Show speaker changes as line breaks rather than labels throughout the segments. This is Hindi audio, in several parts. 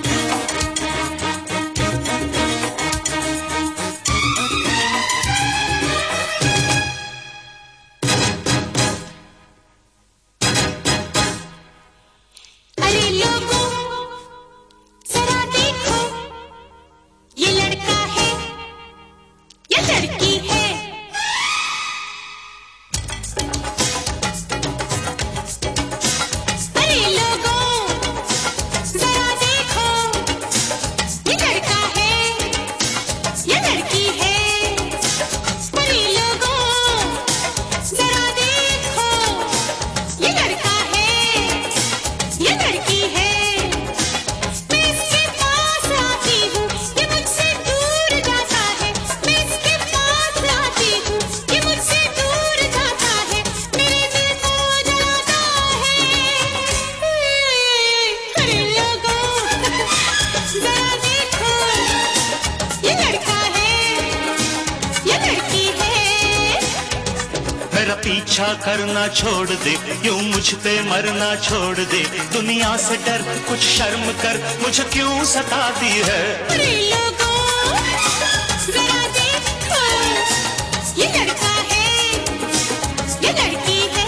पीछा करना छोड़ दे, यूं मुझ पे मरना छोड़ दे, दुनिया से डर कुछ शर्म कर, मुझे क्यों सताती है।
अरे लोगों जरा देखो, ये लड़का है, ये लड़की है।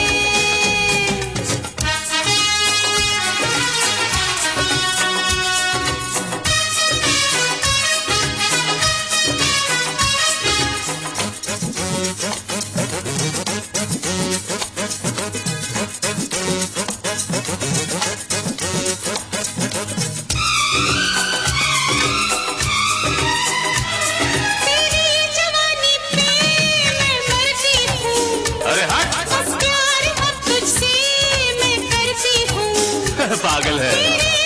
पागल है।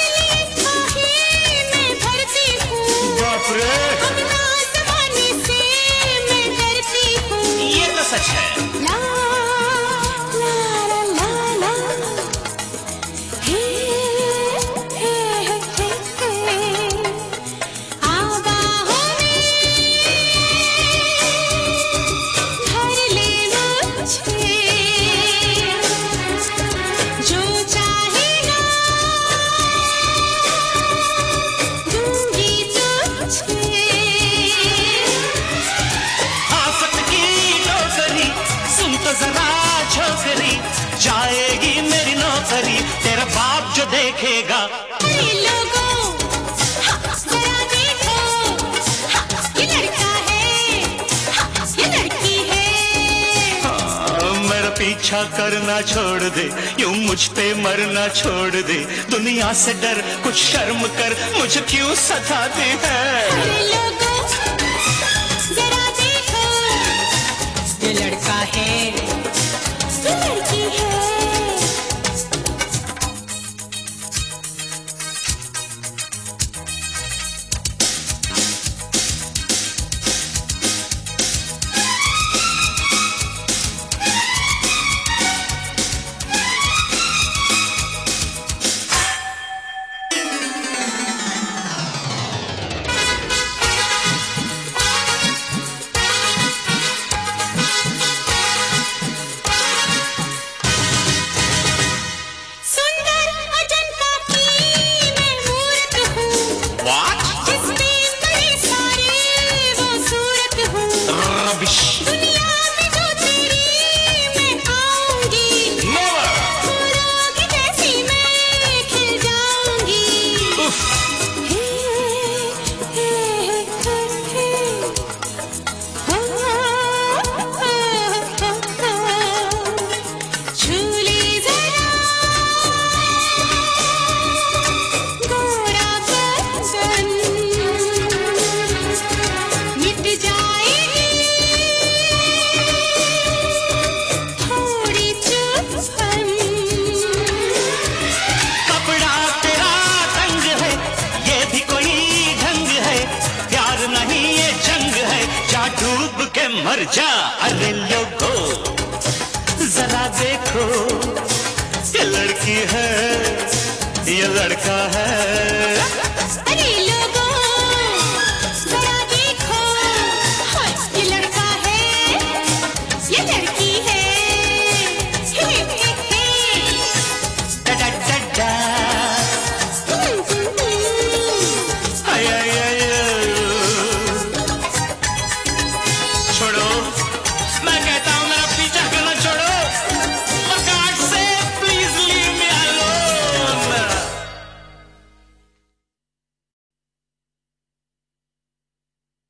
मैं भरती हूँ।
बाप रे।
अपना ज़माने से मैं डरती हूँ।
ये तो सच है।
ला ला ला ला ला, हे हे हे, आबाहों में भर ले मुझे, जो चाहेगा दूंगी तुझे।
आफत की नौकरी सुन तो जरा छोकरी, जाएगी मेरी नौकरी, तेरा बाप जो देखेगा।
अरे लोगों जरा देखो, ये लड़का है, ये लड़की है।
मेरा पीछा करना छोड़ दे, यूं मुझ पे मरना छोड़ दे, दुनिया से डर कुछ शर्म कर, मुझे क्यों सताती है।
अरे लोगों जरा देखो, ये लड़का है, ये लड़की है।
मर जा। अरे लोगो जरा देखो, ये लड़की है, ये लड़का